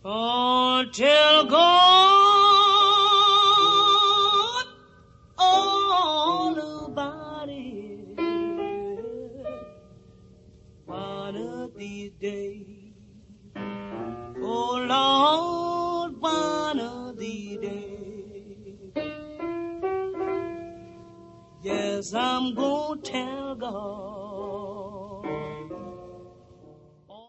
Oh, tell God all about it. One of these days, oh Lord, one of these days, yes, I'm gonna tell God